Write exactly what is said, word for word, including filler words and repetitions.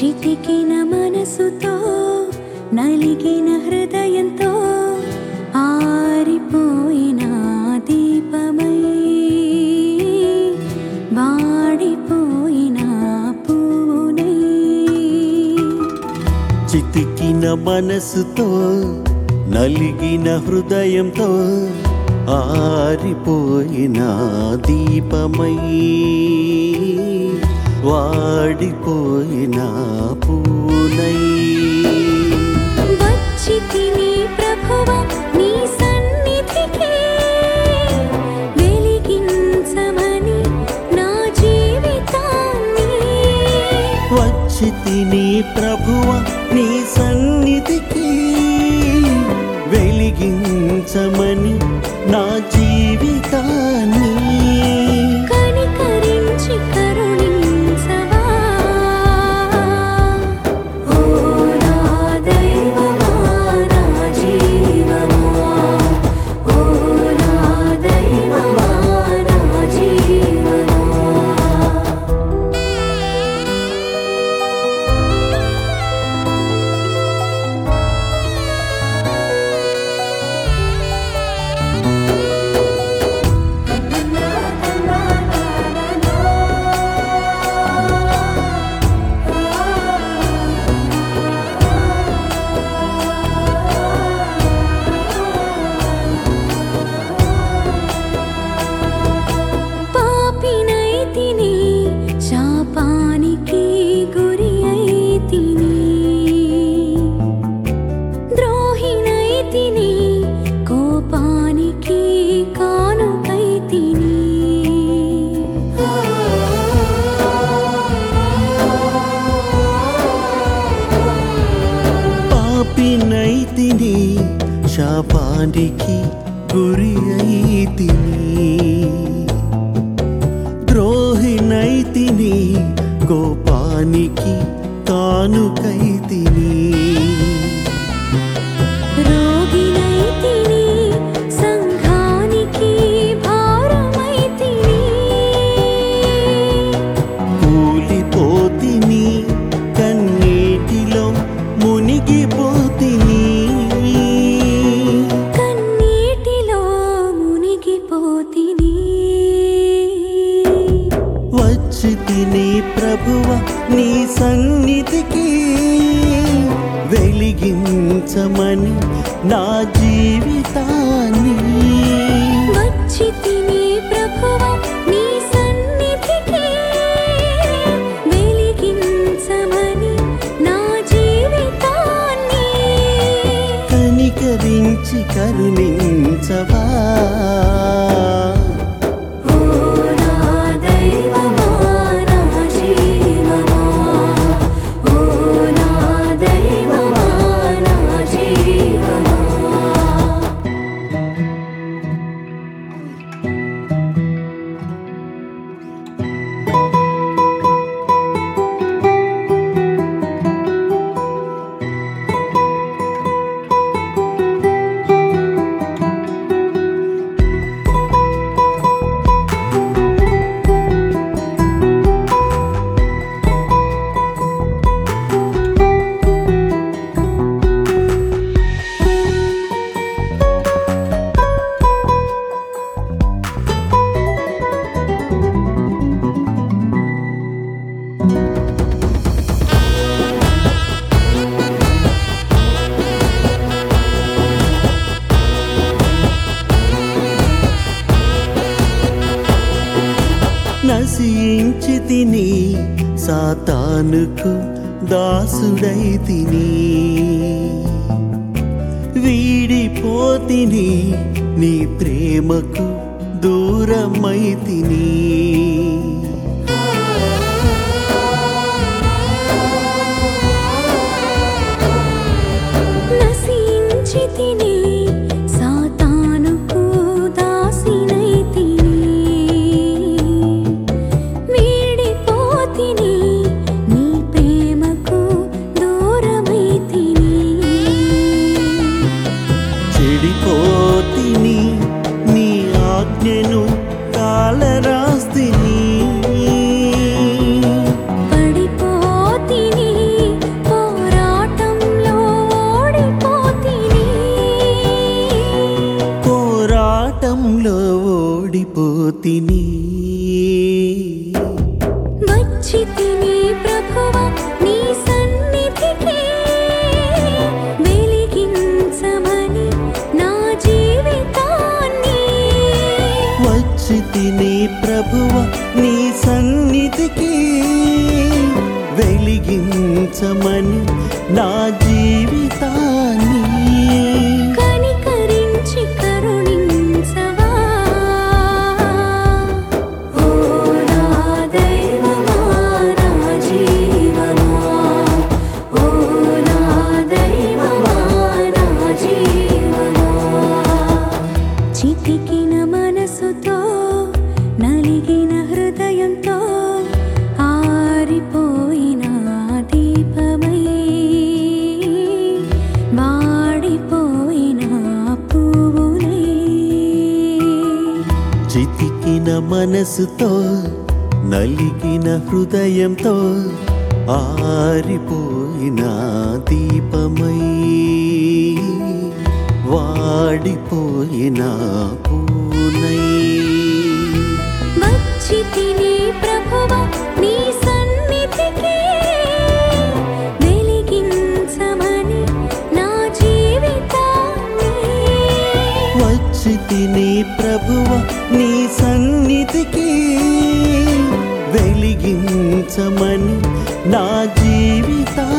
చితికిన మనసుతో నలిగిన హృదయంతో ఆరిపోయిన దీపమై వాడిపోయిన పూనై చితికిన మనసుతో నలిగిన హృదయంతో ఆరిపోయిన దీపమై వాడిపోయిన పూనై వచ్చితిని ప్రభువా నీ సన్నిధికి వెలిగించమని నా జీవితాన్ని వచ్చితిని ప్రభువా నీ సన్నిధికి వెలిగించమని నా జీవితాన్ని కనికరించి కరుణించవా ఓ నా దైవమా నా జీవమా ఓ నా దైవమా నా జీవమా పాపినైతిని శాపానికి గురి అయితిని ద్రోహినైతిని కోపానికి కానుకైతిని పాపినైతిని శాపానికి గురి అయితిని ద్రోహినైతిని కోపానికి కానుకైతిని రోగినైతిని సంఘానికి భారమైతిని కూలిపోతిని కన్నీటిలో మునిగిపోతిని కన్నీటిలో మునిగిపోతిని వచ్చితిని ప్రభువా నీ సన్నిధికి వెలిగించమని నా జీవితాన్ని వచ్చితిని ప్రభువా నీ సన్నిధికి వెలిగించమని నా జీవితాన్ని కనికరించి కరుణించవా ఓ నా దైవమా నా జీవమా ఓ నా దైవమా నా జీవమా నశించితిని సాతానుకు దాసుడైతిని వీడిపోతిని నీ ప్రేమకు దూరమైతిని నశించితిని సాతానుకు దాసినైతిని వీడిపోతిని నీ ప్రేమకు దూరమైతిని చెడిపోతిని నీ ఆజ్ఞను కాలరాస్తిని పడిపోతిని జ్యోతిని వచ్చితిని ప్రభువా నీ సన్నిధికి వెలిగించమని నా జీవితాన్ని వచ్చితిని ప్రభువ నీ సన్నిధికి వెలిగించమని నా జీవితాన్ని కనికరించి కరుణించవా ఓ నా దైవమా నా జీవమా ఓ నా దైవమా నా జీవమా చితికిన మనసుతో నలిగిన హృదయంతో ఆరిపోయిన దీపమై వాడిపోయిన పువ్వులై చితికిన మనసుతో నలిగిన హృదయంతో ఆరిపోయిన దీపమై వాడిపోయిన పూనై వచ్చితిని ప్రభువా నీ సన్నిధికి వెలిగించమని నా జీవితాన్ని వచ్చితిని ప్రభువ నీ సన్నిధికి వెలిగించమని నా జీవితాన్ని